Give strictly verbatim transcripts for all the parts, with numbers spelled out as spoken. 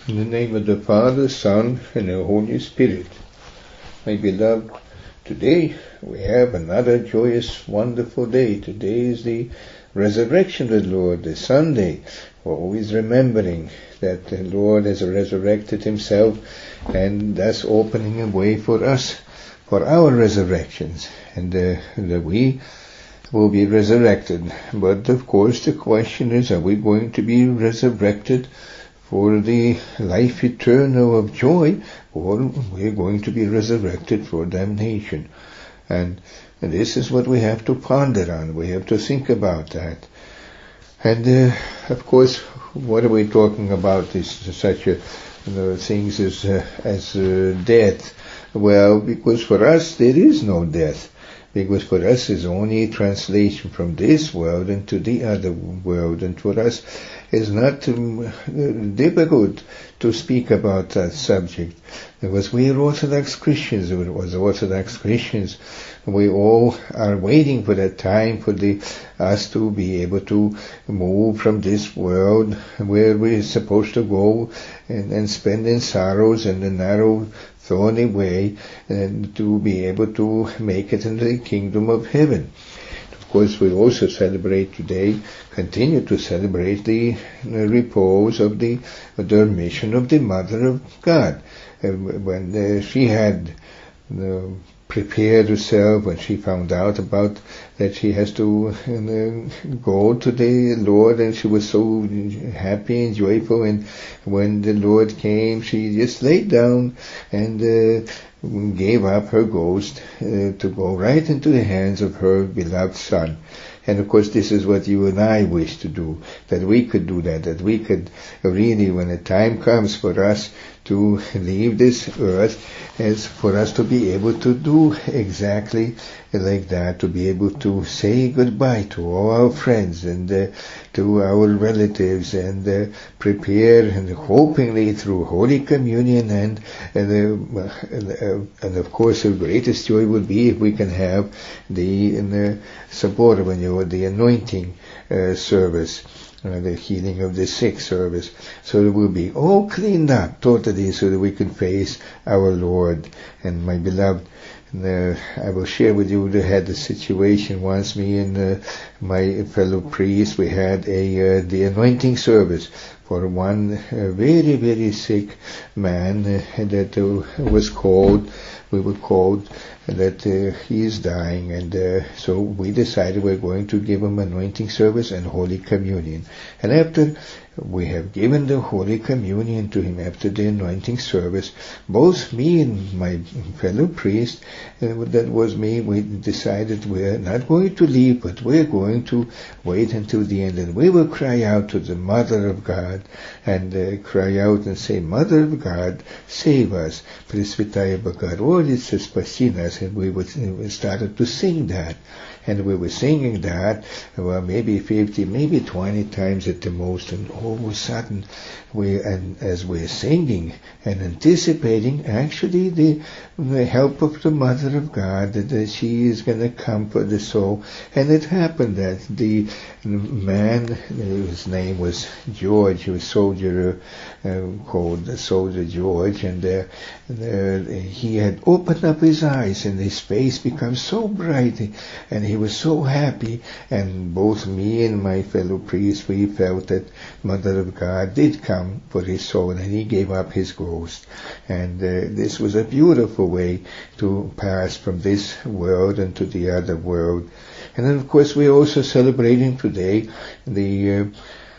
In the name of the Father, Son, and the Holy Spirit. My beloved, today we have another joyous, wonderful day. Today is the resurrection of the Lord, the Sunday. We're always remembering that the Lord has resurrected himself and thus opening a way for us, for our resurrections, and uh, that we will be resurrected. But of course the question is, are we going to be resurrected for the life eternal of joy, or we're going to be resurrected for damnation? And, and this is what we have to ponder on. We have to think about that. And uh, of course, what are we talking about? Is such a you know, things as uh, as uh, death? Well, because for us there is no death. Because for us is only a translation from this world into the other world, and for us it's not um, difficult to speak about that subject. Because we are Orthodox Christians, we was Orthodox Christians, we all are waiting for that time for the us to be able to move from this world where we're supposed to go and, and spend in sorrows and the narrow thorny way, and to be able to make it into the kingdom of heaven. Of course, we also celebrate today, continue to celebrate the, the repose of the, the mission of the Mother of God. Uh, when uh, she had uh, prepared herself, when she found out about that she has to uh, go to the Lord, and she was so happy and joyful, and when the Lord came, she just laid down and uh, gave up her ghost uh, to go right into the hands of her beloved Son. And of course this is what you and I wish to do, that we could do that, that we could really, when the time comes for us to leave this earth, as for us to be able to do exactly like that, to be able to say goodbye to all our friends and uh, to our relatives, and uh, prepare, and hopingly through Holy Communion, and and, uh, and, uh, and of course the greatest joy would be if we can have the, the support when you the anointing uh, service, uh, the healing of the sick service, so that we'll be all cleaned up totally, so that we can face our Lord. And my beloved, uh, I will share with you, we had a situation once, me and uh, my fellow priest, we had a uh, the anointing service for one uh, very, very sick man uh, that uh, was called, we were called, that uh, he is dying, and uh, so we decided we're going to give him anointing service and Holy Communion. And after we have given the Holy Communion to him, after the anointing service, both me and my fellow priest, uh, that was me, we decided we're not going to leave, but we're going to wait until the end, and we will cry out to the Mother of God, and uh, cry out and say, Mother of God, save us, Presvitaya Bogorodice, spasi nas. And we, would, we started to sing that. And we were singing that, well, maybe fifty, maybe twenty times at the most, and all of a sudden, we, and as we're singing and anticipating, actually the, the help of the Mother of God, that, that she is going to comfort the soul. And it happened that the man, his name was George, he was a soldier uh, called Soldier George, and uh, uh, he had opened up his eyes, and his face became so bright, and he was so happy. And both me and my fellow priest, we felt that Mother of God did come for his soul, and he gave up his ghost. And uh, this was a beautiful way to pass from this world into the other world. And then of course we're also celebrating today the uh,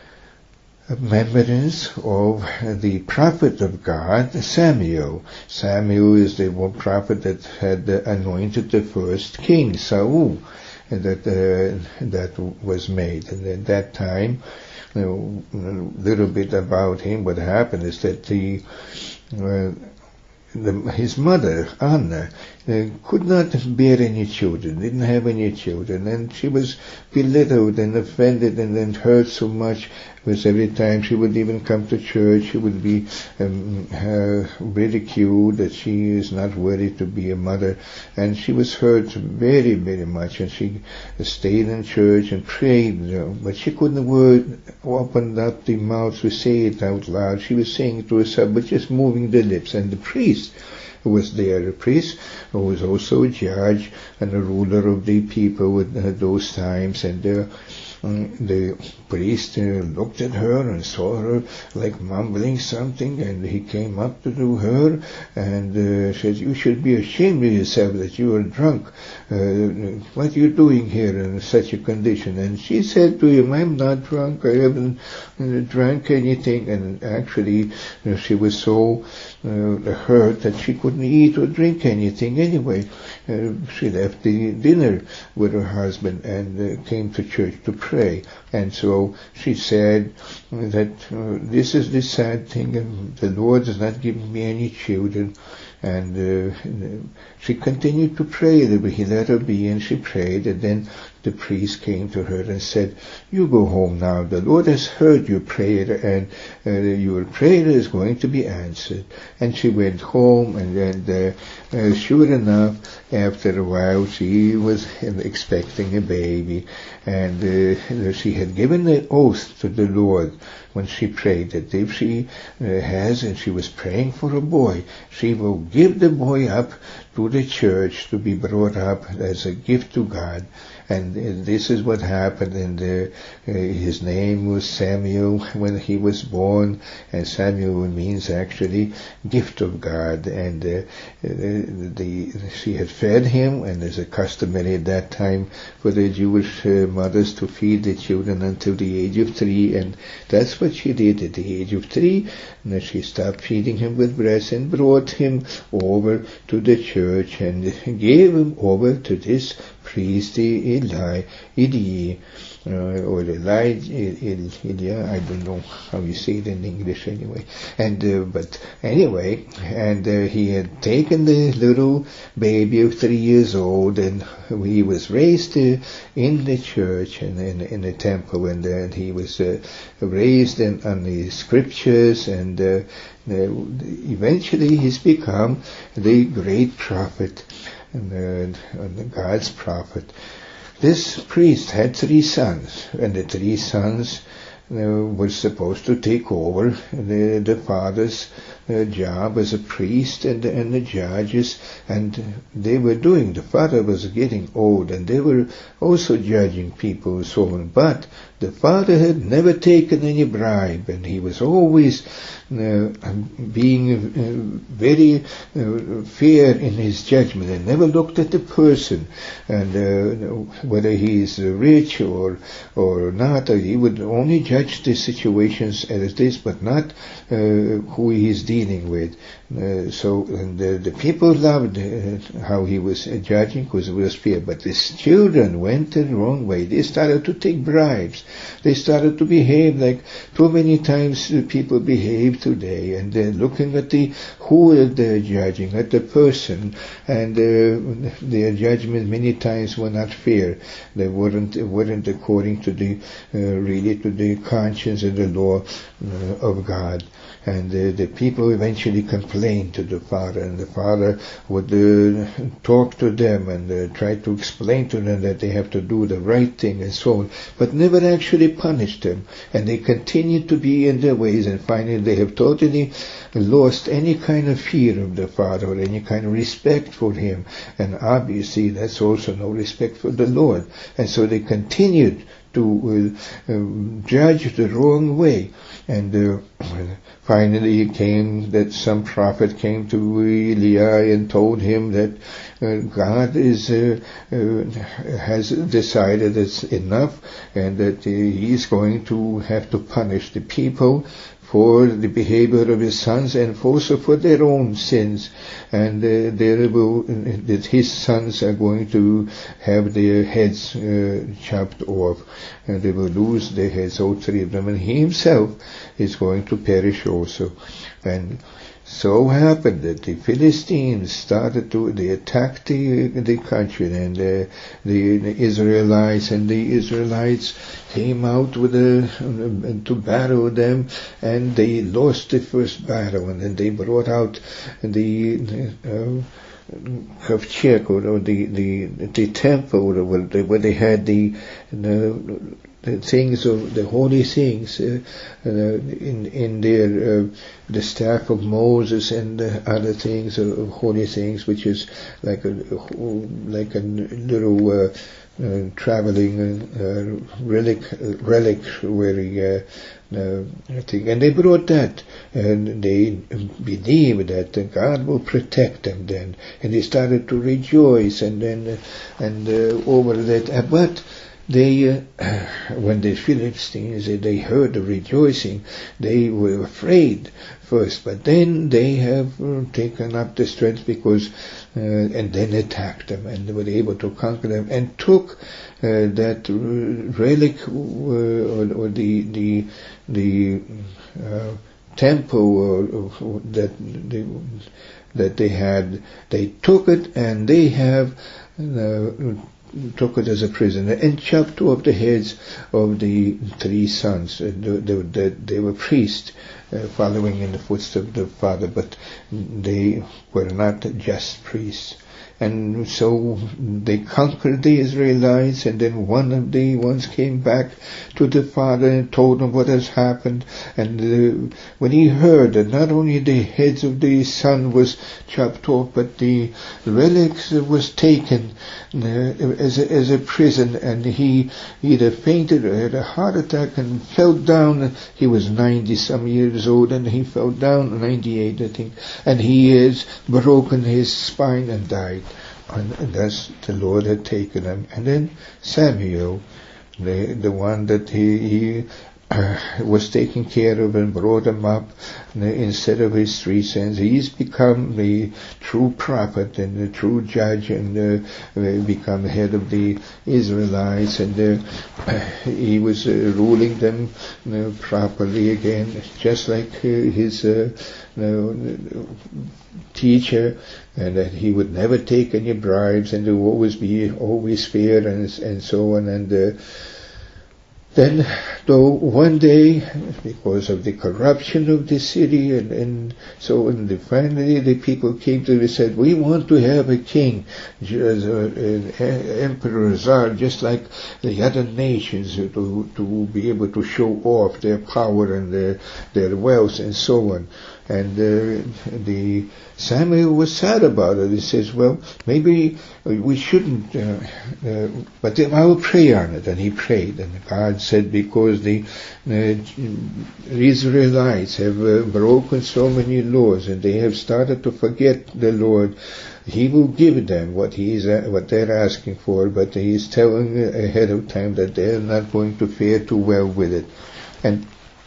remembrance of the prophet of God, Samuel. Samuel is the one prophet that had anointed the first king, Saul, and that uh, that was made. And at that time, you know, a little bit about him, what happened is that the, uh, the his mother, Anna, uh, could not bear any children, didn't have any children, and she was belittled and offended and then hurt so much, because every time she would even come to church, she would be um, uh, ridiculed that she is not worthy to be a mother, and she was hurt very, very much, and she stayed in church and prayed, you know, but she couldn't word, open up the mouth to say it out loud. She was saying it to herself, but just moving the lips, and the priest who was there, a priest who was also a judge and a ruler of the people at those times, and uh, Um, the priest uh, looked at her and saw her like mumbling something, and he came up to her and uh, said, "You should be ashamed of yourself that you are drunk. Uh, what are you doing here in such a condition?" And she said to him, "I'm not drunk. I haven't uh, drank anything." And actually, you know, she was so uh, hurt that she couldn't eat or drink anything anyway. Uh, she left the dinner with her husband and uh, came to church to pray. And so she said that uh, this is the sad thing, and the Lord has not given me any children. And uh, she continued to pray. He let her be, and she prayed, and then the priest came to her and said, "You go home now. The Lord has heard your prayer, and uh, your prayer is going to be answered." And she went home, and then uh, uh, sure enough, after a while, she was expecting a baby, and uh, she had given an oath to the Lord when she prayed that if she uh, has, and she was praying for a boy, she will give the boy up to the church to be brought up as a gift to God. And uh, this is what happened, and uh, uh, his name was Samuel when he was born, and Samuel means actually gift of God. And uh, the, the she had fed him, and there's a customary at that time for the Jewish uh, mothers to feed the children until the age of three, and that's what she did at the age of three. And then she stopped feeding him with breast and brought him over to the church and gave him over to this priest Eli, Eli, uh, or Eli, Elia, I don't know how you say it in English anyway. And uh, but anyway, and uh, he had taken the little baby of three years old, and he was raised uh, in the church and in, in the temple, and then he was uh, raised in, on the scriptures, and uh, eventually he's become the great prophet. And, uh, and God's prophet. This priest had three sons, and the three sons uh, were supposed to take over the, the father's uh, job as a priest and, and the judges, and they were doing. The father was getting old, and they were also judging people and so on. But the father had never taken any bribe, and he was always Uh, being uh, very uh, fair in his judgment, and never looked at the person and uh, whether he is rich or or not. He would only judge the situations as this, but not uh, who he is dealing with. Uh, so and the, the people loved uh, how he was uh, judging, because it was fair. But his children went the wrong way. They started to take bribes. They started to behave like too many times people behave today, and they're looking at the who they're judging, at the person, and uh, their judgment many times were not fair. They weren't weren't according to the uh, really to the conscience and the law uh, of God. And uh, the people eventually complained to the father, and the father would uh, talk to them and uh, try to explain to them that they have to do the right thing and so on, but never actually punished them. And they continued to be in their ways, and finally they have totally lost any kind of fear of the father or any kind of respect for him. And obviously that's also no respect for the Lord. And so they continued to uh, uh, judge the wrong way. And uh, finally it came that some prophet came to Eli and told him that uh, God is uh, uh, has decided it's enough, and that uh, he is going to have to punish the people for the behavior of his sons, and also for their own sins, and uh, they will, that his sons are going to have their heads uh, chopped off, and they will lose their heads, all three of them, and he himself is going to perish also. And so happened that the Philistines started to, they attacked the, the country, and the, the, the Israelites, and the Israelites came out with a, to battle them, and they lost the first battle, and then they brought out the, uh, Kovchek, or the, the, the temple where, where they had the, the, the things of the holy things uh, uh, in in their uh, the staff of Moses and uh, other things of uh, holy things, which is like a like a little uh, uh, traveling uh, relic relic where uh, uh, thing. And they brought that, and they believed that God will protect them then, and they started to rejoice, and then uh, and uh, over that, uh, but. They, uh, when the Philistines, they heard the rejoicing, they were afraid first, but then they have uh, taken up the strength because, uh, and then attacked them, and they were able to conquer them, and took uh, that relic, uh, or, or the the the uh, temple uh, that they, that they had. They took it, and they have. Uh, took it as a prisoner and chopped off the heads of the three sons. Uh, they, they, they were priests uh, following in the footsteps of the father, but they were not just priests. And so they conquered the Israelites, and then one of the ones came back to the father and told him what has happened. And uh, when he heard that not only the heads of the son was chopped off, but the relics was taken uh, as a, as a prison, and he either fainted or had a heart attack and fell down. He was ninety some years old, and he fell down, ninety-eight I think, and he has broken his spine and died. And thus the Lord had taken him. And then Samuel, the the one that he, he uh, was taking care of and brought him up uh, instead of his three sons, he's become the true prophet and the true judge, and uh, become head of the Israelites, and uh, he was uh, ruling them uh, properly again, just like uh, his uh, uh, teacher, and that he would never take any bribes, and to always be always fair, and and so on. And uh, then, though one day, because of the corruption of the city, and, and so on, the, finally the people came to him and said, "We want to have a king, as a, an emperor, czar, just like the other nations, to to be able to show off their power and their their wealth and so on." And uh, the Samuel was sad about it. He says, "Well, maybe we shouldn't, uh, uh, but I will pray on it." And he prayed, and God said, because the uh, Israelites have uh, broken so many laws, and they have started to forget the Lord, He will give them what he is, uh, what they're asking for, but He is telling ahead of time that they're not going to fare too well with it. And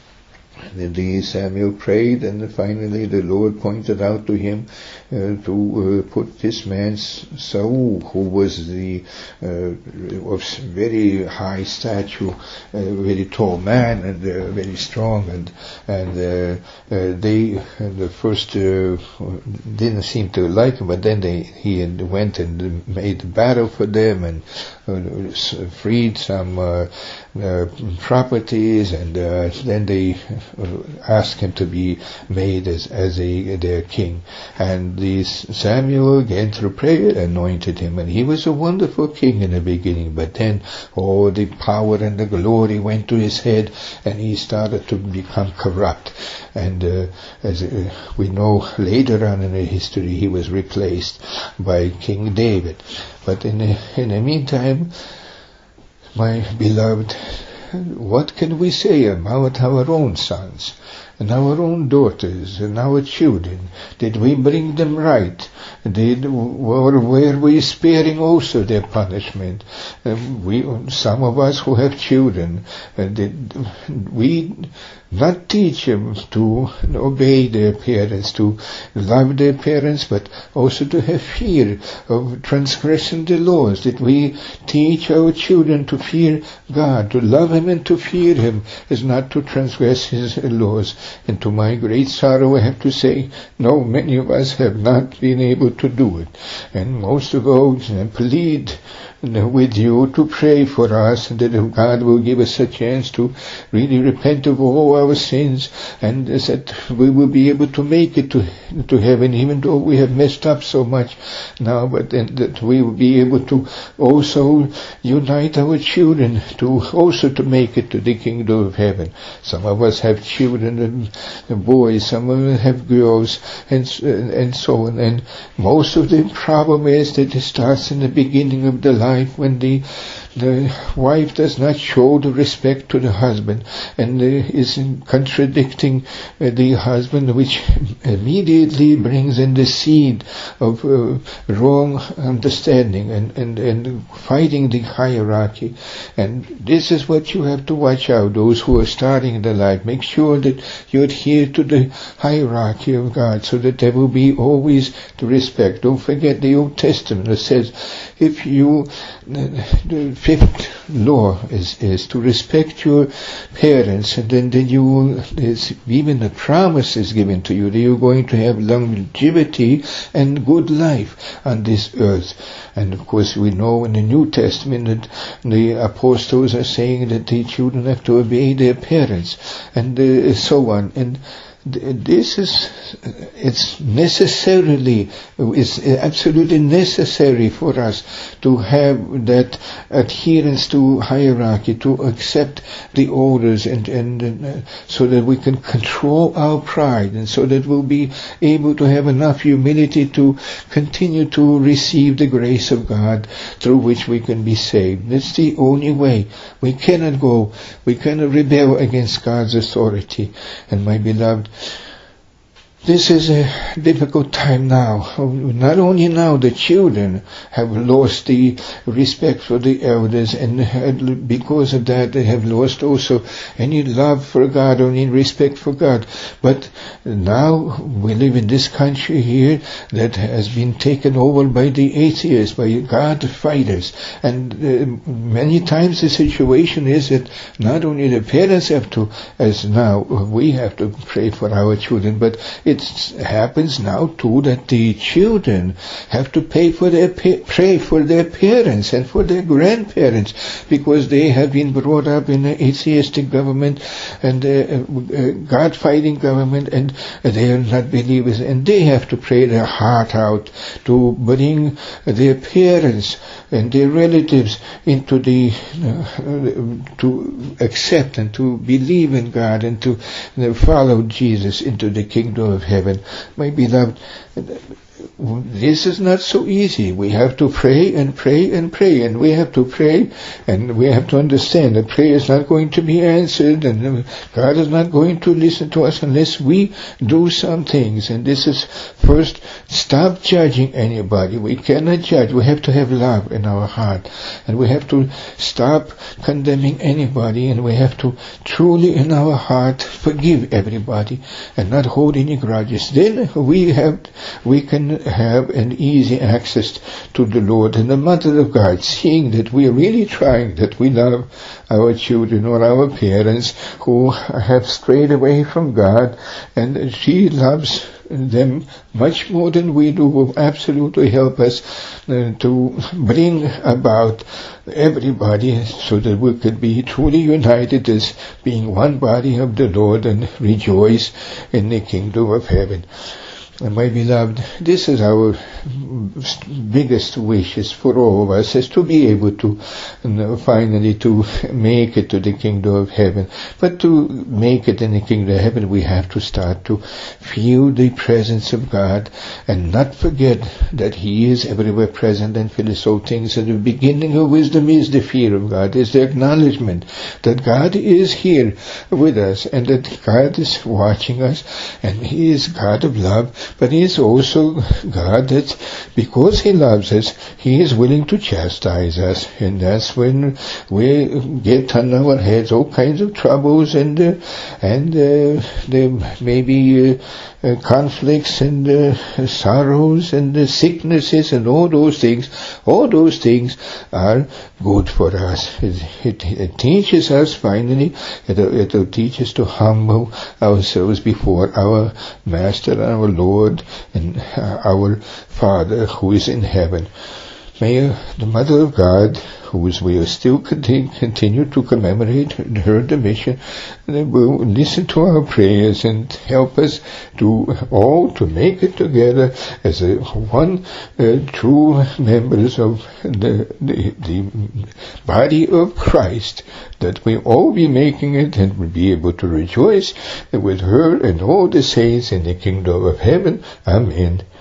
the Samuel prayed, and finally the Lord pointed out to him uh, to uh, put this man Saul, who was the uh, of very high stature, a uh, very tall man, and uh, very strong, and and uh, uh, they uh, the first uh, didn't seem to like him, but then they he went and made battle for them, and uh, freed some uh, uh, properties, and uh, then they asked him to be made as as a their king. And this Samuel, again through prayer, anointed him, and he was a wonderful king in the beginning. But then, oh, the power and the glory went to his head, and he started to become corrupt. And uh, as uh, we know later on in the history, he was replaced by King David. But in the, in the meantime, my beloved, what can we say about our own sons and our own daughters and our children? Did we bring them right? Did or were we sparing also their punishment? Uh, we, some of us who have children, uh, did we not teach them to obey their parents, to love their parents, but also to have fear of transgressing the laws? Did we teach our children to fear God, to love Him and to fear Him, is not to transgress His laws? And to my great sorrow, I have to say, no, many of us have not been able to do it. And most of those I plead with you to pray for us, and that God will give us a chance to really repent of all our sins, and that we will be able to make it to, to heaven, even though we have messed up so much now, but then that we will be able to also unite our children to also to make it to the kingdom of heaven. Some of us have children and, and boys, some of them have girls, and, and so on, and most of the problem is that it starts in the beginning of the life, when the the wife does not show the respect to the husband, and uh, is contradicting uh, the husband, which immediately brings in the seed of uh, wrong understanding and, and, and fighting the hierarchy. And this is what you have to watch out, those who are starting the life. Make sure that you adhere to the hierarchy of God, so that there will be always the respect. Don't forget the Old Testament that says, if you, the fifth law is, is to respect your parents, and then, then you will, there's even a promise is given to you that you're going to have longevity and good life on this earth. And of course we know in the New Testament that the apostles are saying that the children have to obey their parents, and uh, so on. And this is, it's necessarily, it's absolutely necessary for us to have that adherence to hierarchy, to accept the orders, and, and, and so that we can control our pride, and so that we'll be able to have enough humility to continue to receive the grace of God, through which we can be saved. That's the only way. We cannot go, we cannot rebel against God's authority. And my beloved, this is a difficult time now. Not only now the children have lost the respect for the elders, and because of that they have lost also any love for God or any respect for God. But now we live in this country here that has been taken over by the atheists, by God fighters. And uh, many times the situation is that not only the parents have to, as now we have to pray for our children, but it happens now too that the children have to pay for their pa- pray for their parents and for their grandparents, because they have been brought up in an atheistic government and a, a God-fighting government, and they are not believers, and they have to pray their heart out to bring their parents and their relatives into the uh, to accept and to believe in God and to uh, follow Jesus into the kingdom of heaven. My beloved, this is not so easy. We have to pray and pray and pray, and we have to pray, and we have to understand that prayer is not going to be answered, and God is not going to listen to us unless we do some things. And this is, first, stop judging anybody. We cannot judge. We have to have love in our heart, and we have to stop condemning anybody, and we have to truly in our heart forgive everybody and not hold any grudges. Then we have, we can have an easy access to the Lord and the Mother of God, seeing that we are really trying, that we love our children or our parents who have strayed away from God, and she loves them much more than we do, will absolutely help us uh, to bring about everybody so that we could be truly united as being one body of the Lord and rejoice in the kingdom of heaven. And my beloved, this is our biggest wishes for all of us, is to be able to you know, finally to make it to the kingdom of heaven. But to make it in the kingdom of heaven, we have to start to feel the presence of God and not forget that He is everywhere present and fills all things. And the beginning of wisdom is the fear of God, is the acknowledgement that God is here with us and that God is watching us, and He is God of love. but He is also God that because He loves us, He is willing to chastise us, and that's when we get on our heads all kinds of troubles and uh, and uh, there may be uh, uh, conflicts and uh, sorrows and uh, sicknesses and all those things. All those things are good for us. It, it, it teaches us finally, it, it will teach us to humble ourselves before our Master and our Lord and uh, our Father who is in heaven. May uh, the Mother of God, who is, we will still continue, continue to commemorate her mission, and will listen to our prayers and help us to all to make it together as a one uh, true members of the, the the body of Christ, that we all be making it and will be able to rejoice with her and all the saints in the kingdom of heaven. Amen.